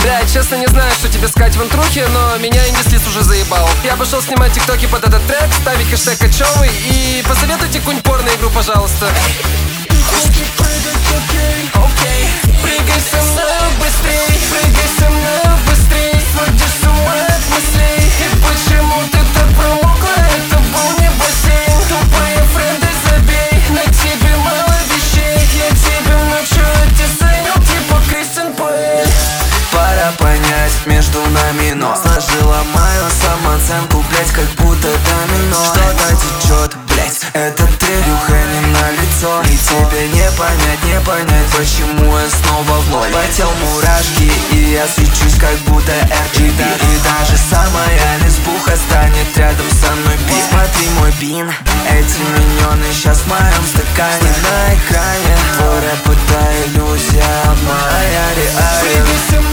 Бля, честно не знаю, что тебе сказать в интрухе, но меня Индислиз уже заебал. Я пошел снимать тиктоки под этот трек, ставить хэштег кочевый. И посоветуйте какую-нибудь порно-игру, пожалуйста. Окей, прыгай со мной быстрей, прыгай со мной быстрей, сводишь с ума от мыслей. И почему ты так промокла? Это был не бассейн. Тупые френды забей, на тебе мало вещей. Я тебе научу, эти занял типа Кристиан Бейл. Пора понять, между нами но сложила мою самооценку, блять, как будто домино. Что-то течет, блять, это ты, Рюха, не на лицо. И тебе не понять, почему я снова в ноль. По телу мурашки, и я свечусь, как будто RGB. И даже самая лесбуха станет рядом со мной пить. Смотри мой бин, эти миньоны сейчас в моем стакане. На экране твой рэп — это иллюзия, моя реальность.